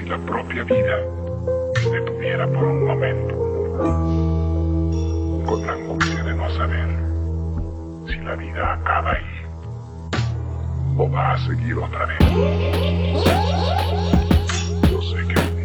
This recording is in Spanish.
la propia vida se detuviera por un momento, con la angustia de no saber si la vida acaba ahí o va a seguir otra vez. Yo sé que